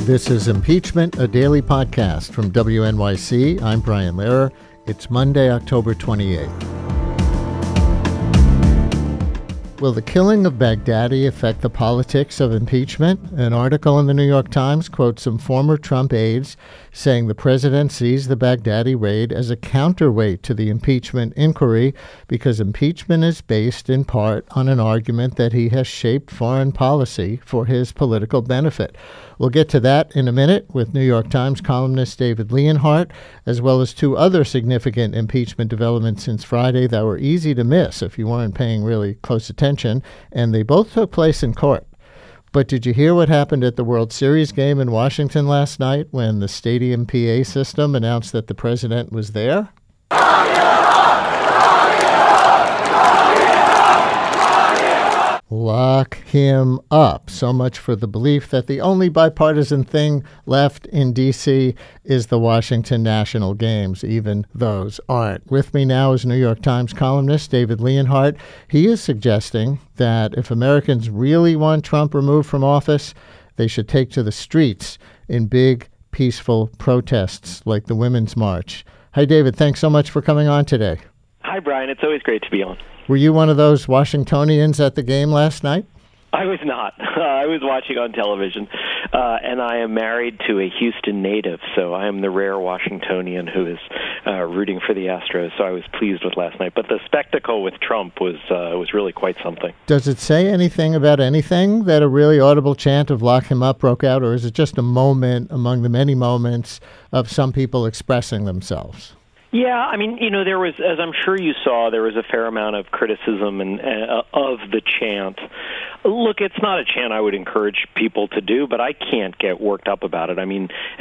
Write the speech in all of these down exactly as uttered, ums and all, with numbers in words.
This is Impeachment, a daily podcast from W N Y C. I'm Brian Lehrer. It's Monday, October twenty-eighth. Will the killing of Baghdadi affect the politics of impeachment? An article in the New York Times quotes some former Trump aides saying the president sees the Baghdadi raid as a counterweight to the impeachment inquiry because impeachment is based in part on an argument that he has shaped foreign policy for his political benefit. We'll get to that in a minute with New York Times columnist David Leonhardt, as well as two other significant impeachment developments since Friday that were easy to miss if you weren't paying really close attention, and they both took place in court. But did you hear what happened at the World Series game in Washington last night when the stadium P A system announced that the president was there? Lock him up. So much for the belief that the only bipartisan thing left in D C is the Washington National Games. Even those aren't. With me now is New York Times columnist David Leonhardt. He is suggesting that if Americans really want Trump removed from office, they should take to the streets in big, peaceful protests like the Women's March. Hi, David. Thanks so much for coming on today. Hi, Brian. It's always great to be on. Were you one of those Washingtonians at the game last night? I was not. Uh, I was watching on television, uh, and I am married to a Houston native, so I am the rare Washingtonian who is uh, rooting for the Astros, so I was pleased with last night. But the spectacle with Trump was uh, was really quite something. Does it say anything about anything that a really audible chant of lock him up broke out, or is it just a moment among the many moments of some people expressing themselves? Yeah, I mean, you know, there was, as I'm sure you saw, there was a fair amount of criticism and uh, of the chant. Look, it's not a chant I would encourage people to do, but I can't get worked up about it. I mean, uh,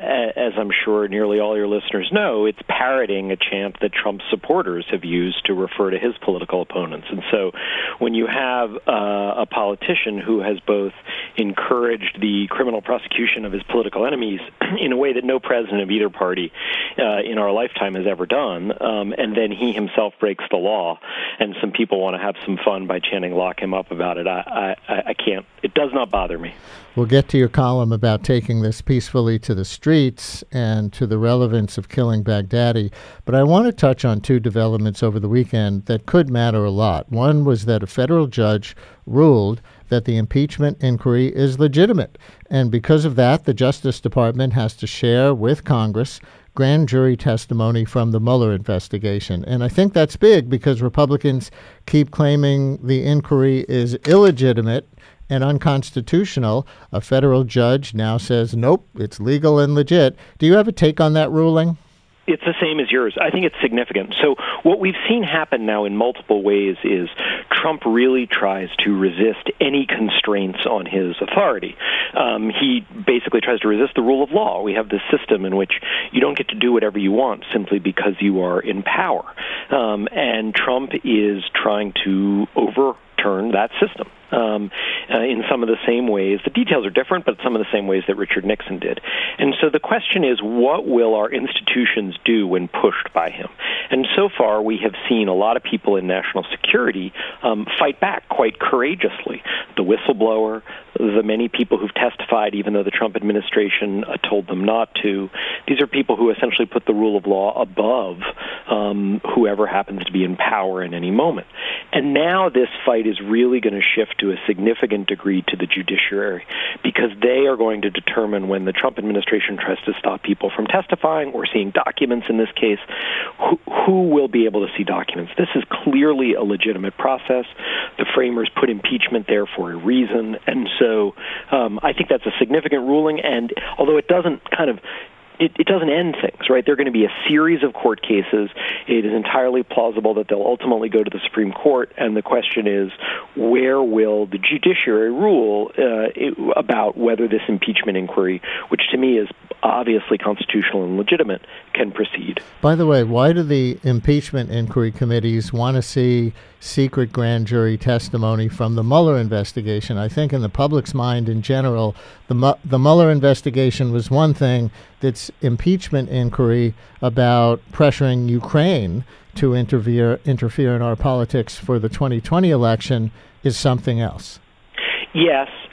as I'm sure nearly all your listeners know, it's parroting a chant that Trump supporters have used to refer to his political opponents. And so when you have uh, a politician who has both encouraged the criminal prosecution of his political enemies in a way that no president of either party uh, in our lifetime has ever done, um, and then he himself breaks the law, and some people want to have some fun by chanting "lock him up" about it. I, I, I can't. It does not bother me. We'll get to your column about taking this peacefully to the streets and to the relevance of killing Baghdadi, but I want to touch on two developments over the weekend that could matter a lot. One was that a federal judge ruled that the impeachment inquiry is legitimate, and because of that, the Justice Department has to share with Congress grand jury testimony from the Mueller investigation. And I think that's big because Republicans keep claiming the inquiry is illegitimate and unconstitutional. A federal judge now says, nope, it's legal and legit. Do you have a take on that ruling? It's the same as yours. I think it's significant. So what we've seen happen now in multiple ways is Trump really tries to resist any constraints on his authority. Um, he basically tries to resist the rule of law. We have this system in which you don't get to do whatever you want simply because you are in power. Um, and Trump is trying to overturn that system. Um, uh, in some of the same ways. The details are different, but some of the same ways that Richard Nixon did. And so the question is, what will our institutions do when pushed by him? And so far, we have seen a lot of people in national security um, fight back quite courageously. The whistleblower, the many people who've testified, even though the Trump administration uh, told them not to. These are people who essentially put the rule of law above um, whoever happens to be in power in any moment. And now this fight is really going to shift to a significant degree to the judiciary, because they are going to determine when the Trump administration tries to stop people from testifying or seeing documents in this case, who, who will be able to see documents. This is clearly a legitimate process. The framers put impeachment there for a reason, and so um, I think that's a significant ruling, and although it doesn't kind of It, it doesn't end things, right? There are going to be a series of court cases. It is entirely plausible that they'll ultimately go to the Supreme Court, and the question is, where will the judiciary rule uh, it, about whether this impeachment inquiry, which to me is obviously constitutional and legitimate, can proceed? By the way, why do the impeachment inquiry committees want to see secret grand jury testimony from the Mueller investigation? I think in the public's mind in general, the Mu- the Mueller investigation was one thing. This impeachment inquiry about pressuring Ukraine to interfere interfere in our politics for the twenty twenty election is something else. Yes,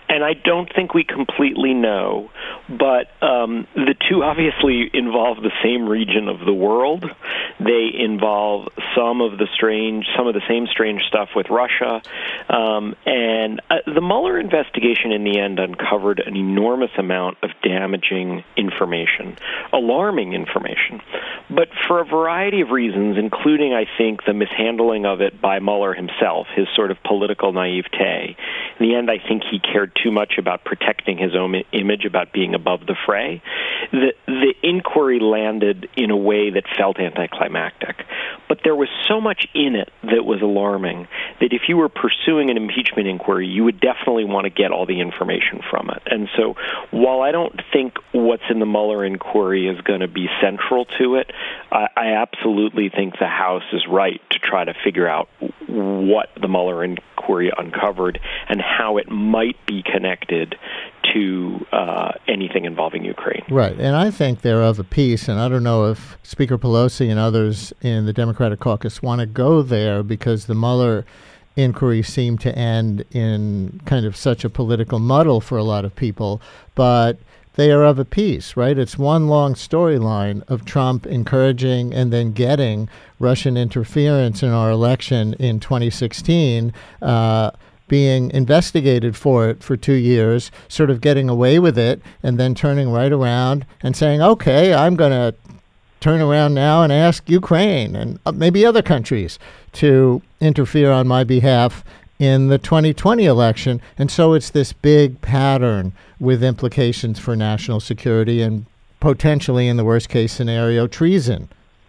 And I don't think we completely know, but um, the two obviously involve the same region of the world. They involve some of the strange, some of the same strange stuff with Russia. Um, and uh, the Mueller investigation in the end uncovered an enormous amount of damaging information, alarming information. But for a variety of reasons, including, I think, the mishandling of it by Mueller himself, his sort of political naivete, in the end, I think he cared too much about protecting his own image, about being above the fray. The, the inquiry landed in a way that felt anticlimactic. But there was so much in it that was alarming that if you were pursuing an impeachment inquiry, you would definitely want to get all the information from it. And so while I don't think what's in the Mueller inquiry is going to be central to it, I, I absolutely think the House is right to try to figure out what the Mueller inquiry uncovered and how it might be connected to uh, anything involving Ukraine. Right, and I think they're of a piece, and I don't know if Speaker Pelosi and others in the Democratic caucus want to go there because the Mueller inquiry seemed to end in kind of such a political muddle for a lot of people, but they are of a piece, right? It's one long storyline of Trump encouraging and then getting Russian interference in our election in twenty sixteen, uh, being investigated for it for two years, sort of getting away with it, and then turning right around and saying, okay, I'm going to turn around now and ask Ukraine and maybe other countries to interfere on my behalf in the twenty twenty election. And so it's this big pattern with implications for national security and potentially, in the worst case scenario, treason.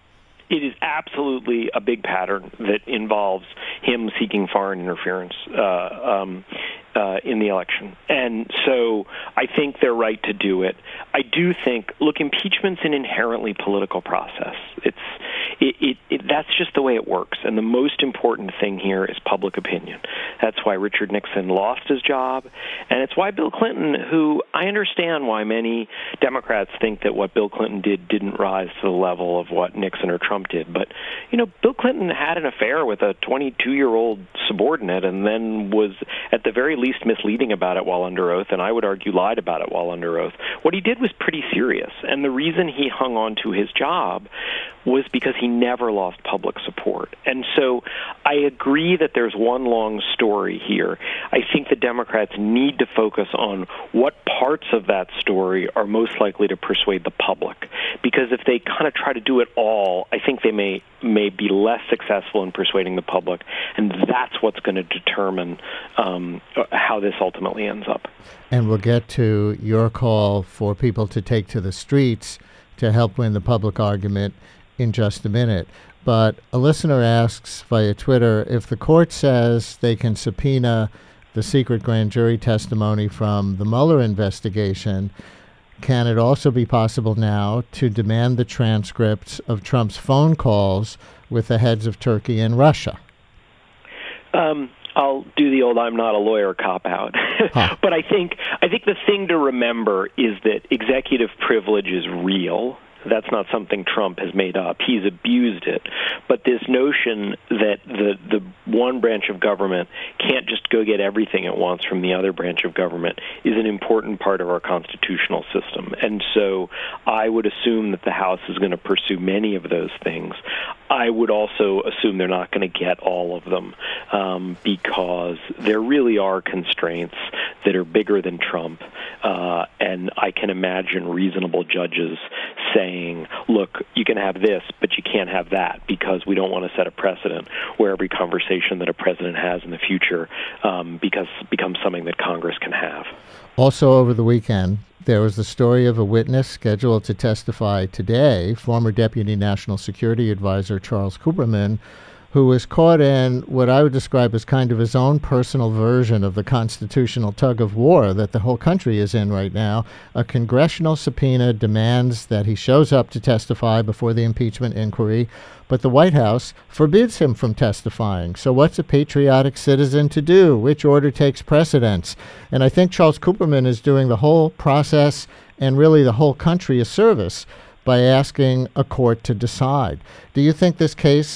It is absolutely a big pattern that involves him seeking foreign interference uh, um, uh, in the election. And so I think they're right to do it. I do think, look, impeachment's an inherently political process. It's it, it, it, that's just the way it works. And the most important thing here is public opinion. That's why Richard Nixon lost his job. And it's why Bill Clinton, who I understand why many Democrats think that what Bill Clinton did didn't rise to the level of what Nixon or Trump did. But, you know, Bill Clinton had an affair with a twenty-two-year-old subordinate and then was at the very least misleading about it while under oath, and I would argue lied about it while under oath. What he did was pretty serious. And the reason he hung on to his job was because he never lost public support. And so I agree that there's one long story here. I think the Democrats need to focus on what parts of that story are most likely to persuade the public. Because if they kind of try to do it all, I think they may may be less successful in persuading the public, and that's what's going to determine um, how this ultimately ends up. And we'll get to your call for people to take to the streets to help win the public argument in just a minute. But a listener asks via Twitter, if the court says they can subpoena the secret grand jury testimony from the Mueller investigation, can it also be possible now to demand the transcripts of Trump's phone calls with the heads of Turkey and Russia? Um, I'll do the old I'm not a lawyer cop-out. Huh. But I think I think the thing to remember is that executive privilege is real. That's not something Trump has made up. He's abused it. But this notion that the, the one branch of government can't just go get everything it wants from the other branch of government is an important part of our constitutional system. And so I would assume that the House is going to pursue many of those things. I would also assume they're not going to get all of them um, because there really are constraints that are bigger than Trump. Uh, and I can imagine reasonable judges saying, look, you can have this, but you can't have that because we don't want to set a precedent where every conversation that a president has in the future um, because becomes something that Congress can have. Also over the weekend, there was the story of a witness scheduled to testify today, former Deputy National Security Advisor Charles Kupperman, who was caught in what I would describe as kind of his own personal version of the constitutional tug of war that the whole country is in right now. A congressional subpoena demands that he shows up to testify before the impeachment inquiry, but the White House forbids him from testifying. So what's a patriotic citizen to do? Which order takes precedence? And I think Charles Kupperman is doing the whole process and really the whole country a service by asking a court to decide. Do you think this case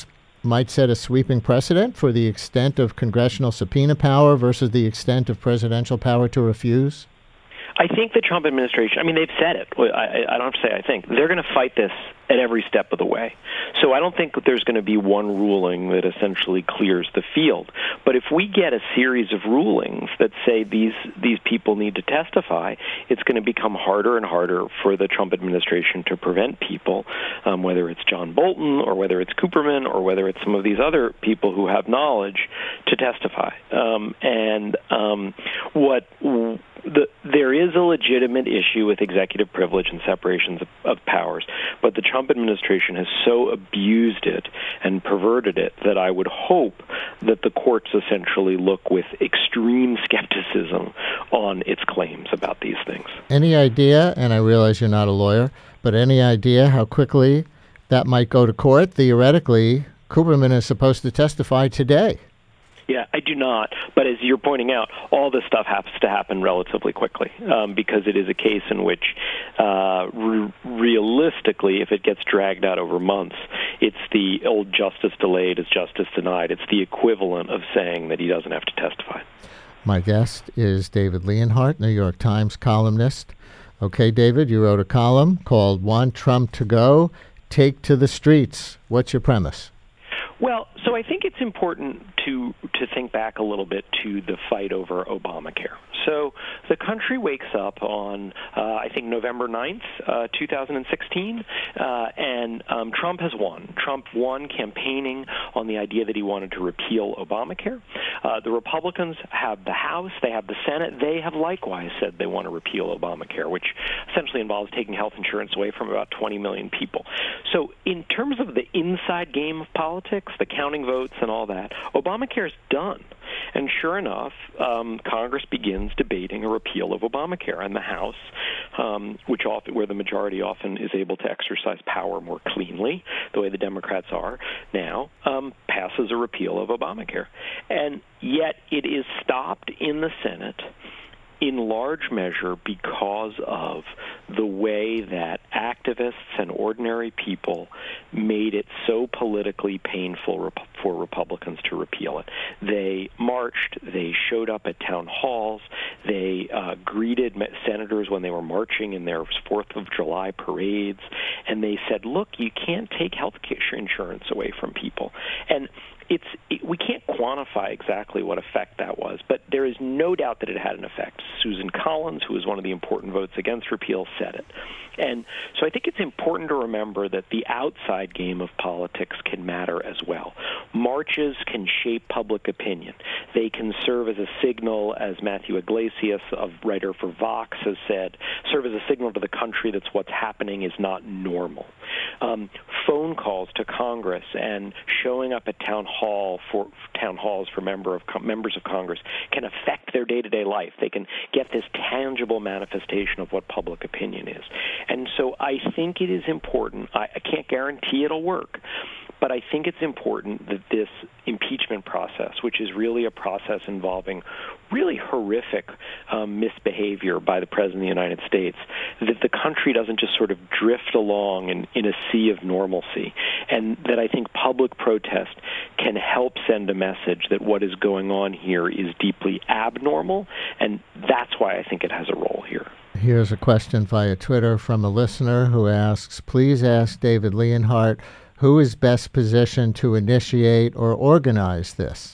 might set a sweeping precedent for the extent of congressional subpoena power versus the extent of presidential power to refuse? I think the Trump administration, I mean, they've said it. I, I don't have to say I think. They're going to fight this at every step of the way. So I don't think that there's going to be one ruling that essentially clears the field. But if we get a series of rulings that say these these people need to testify, it's going to become harder and harder for the Trump administration to prevent people, um, whether it's John Bolton or whether it's Cooperman or whether it's some of these other people who have knowledge, to testify. Um, and um, what... The, there is a legitimate issue with executive privilege and separations of, of powers, but the Trump administration has so abused it and perverted it that I would hope that the courts essentially look with extreme skepticism on its claims about these things. Any idea, and I realize you're not a lawyer, but any idea how quickly that might go to court? Theoretically, Cooperman is supposed to testify today. Yeah, I do not. But as you're pointing out, all this stuff has to happen relatively quickly um, because it is a case in which, uh, re- realistically, if it gets dragged out over months, it's the old justice delayed is justice denied. It's the equivalent of saying that he doesn't have to testify. My guest is David Leonhardt, New York Times columnist. Okay, David, you wrote a column called Want Trump to Go? Take to the Streets. What's your premise? Well, so I think it's important to to think back a little bit to the fight over Obamacare. So the country wakes up on, uh, I think, November ninth, uh, two thousand sixteen, uh, and um, Trump has won. Trump won campaigning on the idea that he wanted to repeal Obamacare. Uh, the Republicans have the House, they have the Senate. They have likewise said they want to repeal Obamacare, which essentially involves taking health insurance away from about twenty million people. So in terms of the inside game of politics, the counting votes and all that, Obamacare is done. And sure enough, um, Congress begins debating a repeal of Obamacare, and the House, um, which often, where the majority often is able to exercise power more cleanly, the way the Democrats are now, um, passes a repeal of Obamacare. And yet it is stopped in the Senate in large measure because of the way that activists and ordinary people made it so politically painful for Republicans to repeal it. They marched, they showed up at town halls, they uh, greeted senators when they were marching in their fourth of July parades, and they said, look, you can't take health care insurance away from people. And It's it, we can't quantify exactly what effect that was, but there is no doubt that it had an effect. Susan Collins, who was one of the important votes against repeal, said it. And so I think it's important to remember that the outside game of politics can matter as well. Marches can shape public opinion. They can serve as a signal, as Matthew Iglesias, a writer for Vox, has said, serve as a signal to the country that what's happening is not normal. Um, phone calls to Congress and showing up at town hall for town halls for member of members of Congress can affect their day-to-day life. They can get this tangible manifestation of what public opinion is. And so I think it is important. I, I can't guarantee it'll work, but I think it's important that this impeachment process, which is really a process involving really horrific um, misbehavior by the President of the United States, that the country doesn't just sort of drift along in, in a sea of normalcy, and that I think public protest can help send a message that what is going on here is deeply abnormal, and that's why I think it has a role here. Here's a question via Twitter from a listener who asks, please ask David Leonhardt, who is best positioned to initiate or organize this?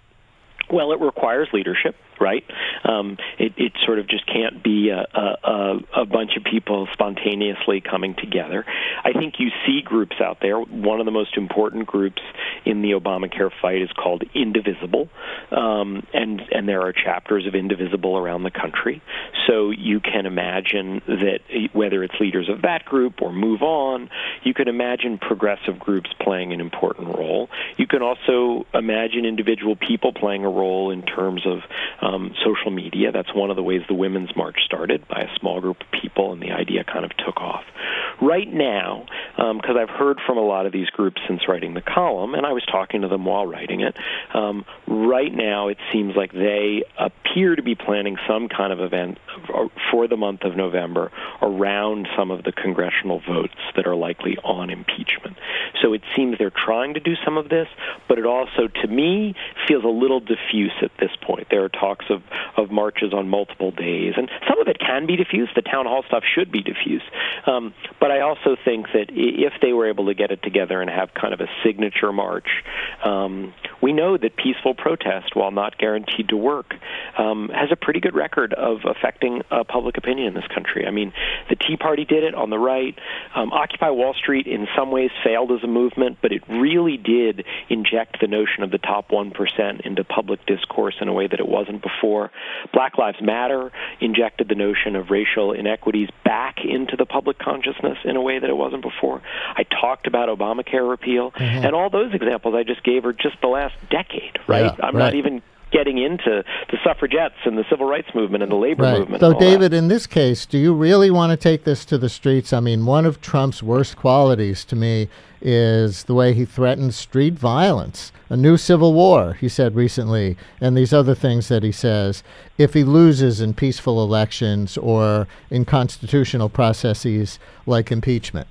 Well, it requires leadership, right? Um, it, it sort of just can't be a, a, a bunch of people spontaneously coming together. I think you see groups out there. One of the most important groups in the Obamacare fight is called Indivisible, um, and, and there are chapters of Indivisible around the country. So you can imagine that whether it's leaders of that group or Move On, you can imagine progressive groups playing an important role. You can also imagine individual people playing a role in terms of um, social media. That's one of the ways the Women's March started, by a small group of people, and the idea kind of took off right now, because um, I've heard from a lot of these groups since writing the column, and I was talking to them while writing it, um, right now it seems like they appear to be planning some kind of event for the month of November around some of the congressional votes that are likely on impeachment. So it seems they're trying to do some of this, but it also, to me, feels a little diffuse at this point. There are talks of, of marches on multiple days, and some of it can be diffuse. The town hall stuff should be diffuse. Um, but I also think that if they were able to get it together and have kind of a signature march, um, we know that peaceful protest, while not guaranteed to work, um, has a pretty good record of affecting uh, public opinion in this country. I mean, the Tea Party did it on the right. Um, Occupy Wall Street in some ways failed as a movement, but it really did inject the notion of the top one percent into public discourse in a way that it wasn't before. Black Lives Matter injected the notion of racial inequities back into the public consciousness in a way that it wasn't before. I talked about Obamacare repeal, mm-hmm. and all those examples I just gave are just the last decade, right? Yeah, I'm right. not even getting into the suffragettes and the civil rights movement and the labor right. movement. So, David, that. in this case, do you really want to take this to the streets? I mean, one of Trump's worst qualities to me is the way he threatens street violence, a new civil war, he said recently, and these other things that he says, if he loses in peaceful elections or in constitutional processes like impeachment.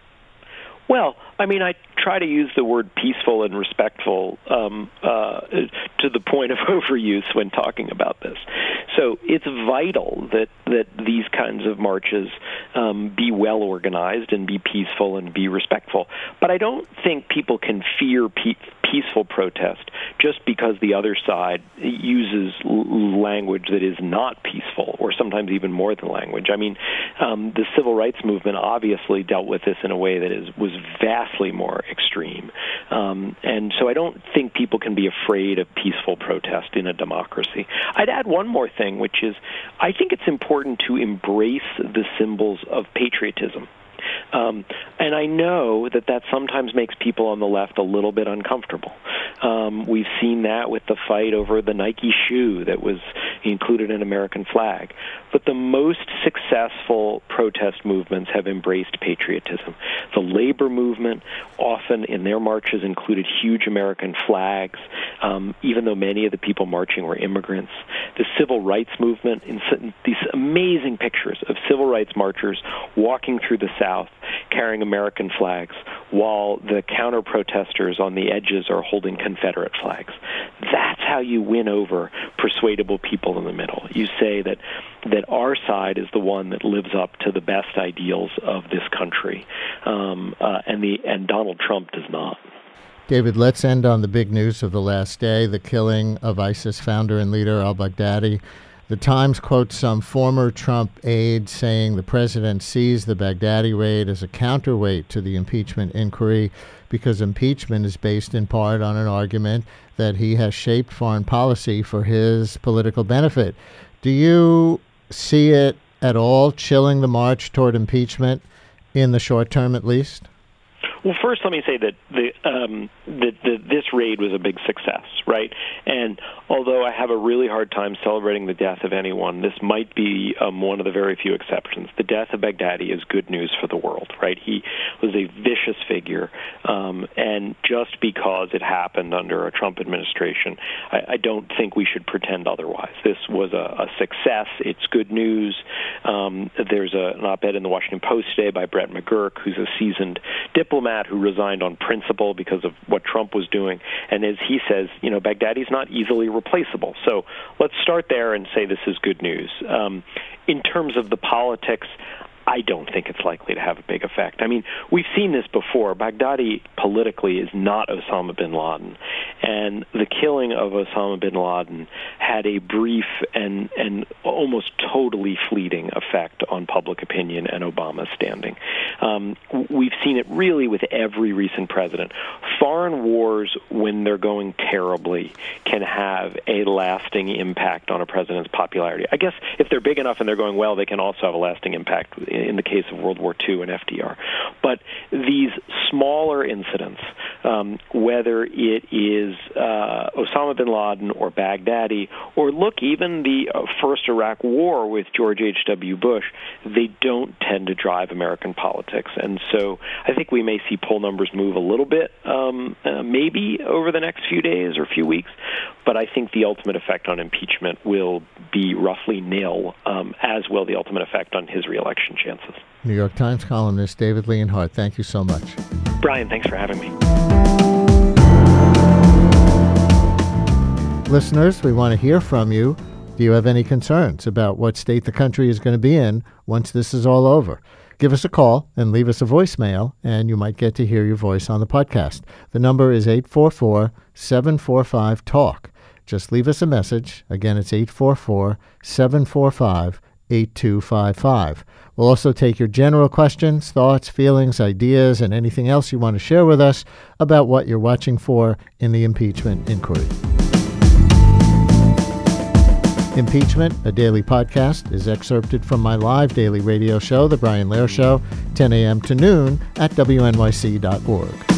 Well, I mean, I try to use the word peaceful and respectful um, uh, to the point of overuse when talking about this. So it's vital that, that these kinds of marches um, be well organized and be peaceful and be respectful. But I don't think people can fear pe- peaceful protest just because the other side uses l- language that is not peaceful, or sometimes even more than language. I mean, um, the civil rights movement obviously dealt with this in a way that is was vastly more extreme. Um, and so I don't think people can be afraid of peaceful protest in a democracy. I'd add one more thing, which is I think it's important to embrace the symbols of patriotism. Um, and I know that that sometimes makes people on the left a little bit uncomfortable. Um, we've seen that with the fight over the Nike shoe that was included an American flag. But the most successful protest movements have embraced patriotism. The labor movement often in their marches included huge American flags, um, even though many of the people marching were immigrants. The civil rights movement, in these amazing pictures of civil rights marchers walking through the South carrying American flags while the counter-protesters on the edges are holding Confederate flags. That's how you win over persuadable people in the middle. You say that that our side is the one that lives up to the best ideals of this country, um, uh, and the and Donald Trump does not. David, let's end on the big news of the last day, the killing of ISIS founder and leader al-Baghdadi. The Times quotes some former Trump aide saying the president sees the Baghdadi raid as a counterweight to the impeachment inquiry because impeachment is based in part on an argument that he has shaped foreign policy for his political benefit. Do you see it at all chilling the march toward impeachment in the short term at least? Well, first, let me say that the, um, that the, this raid was a big success, right? And although I have a really hard time celebrating the death of anyone, this might be um, one of the very few exceptions. The death of Baghdadi is good news for the world, right? He was a vicious figure, um, and just because it happened under a Trump administration, I, I don't think we should pretend otherwise. This was a, a success. It's good news. Um, there's a, an op-ed in the Washington Post today by Brett McGurk, who's a seasoned diplomat who resigned on principle because of what Trump was doing. And as he says, you know, Baghdadi's not easily replaceable. So let's start there and say this is good news. Um, in terms of the politics, I don't think it's likely to have a big effect. I mean, we've seen this before. Baghdadi politically is not Osama bin Laden. And the killing of Osama bin Laden had a brief and, and almost totally fleeting effect on public opinion and Obama's standing. Um, we've seen it really with every recent president. Foreign wars, when they're going terribly, can have a lasting impact on a president's popularity. I guess if they're big enough and they're going well, they can also have a lasting impact in the case of World War Two and F D R. But these smaller incidents, um, whether it is uh, Osama bin Laden or Baghdadi, or look, even the uh, first Iraq War with George H W. Bush, they don't tend to drive American politics. And so I think we may see poll numbers move a little bit, um, uh, maybe over the next few days or few weeks, but I think the ultimate effect on impeachment will be roughly nil, um, as will the ultimate effect on his reelection chances. New York Times columnist David Leonhardt, thank you so much. Brian, thanks for having me. Listeners, we want to hear from you. Do you have any concerns about what state the country is going to be in once this is all over? Give us a call and leave us a voicemail, and you might get to hear your voice on the podcast. The number is eight four four, seven four five, TALK. Just leave us a message. Again, it's eight four four, seven four five, eight two five five. We'll also take your general questions, thoughts, feelings, ideas, and anything else you want to share with us about what you're watching for in the impeachment inquiry. Impeachment, a daily podcast, is excerpted from my live daily radio show, The Brian Lehrer Show, ten a.m. to noon at W N Y C dot org.